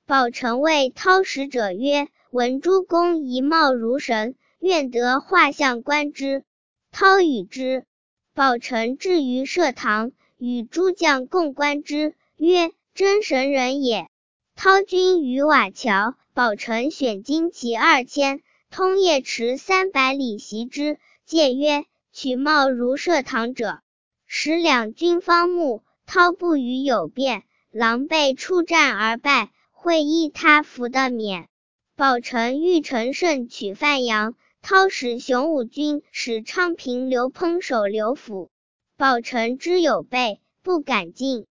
宝成谓涛使者曰：闻诸公仪貌如神，愿得画像观之。涛与之。宝成至于舍堂，与诸将共观之，曰：真神人也。涛军于瓦桥，宝成选旌旗2000，通夜驰300里袭之，戒曰：取貌如舍堂者。时两军方木，涛不与有变，狼狈出战而败，会依他服的免。宝成欲乘胜取范阳，涛使雄武军使昌平刘烹守刘府。宝成知有备，不敢进。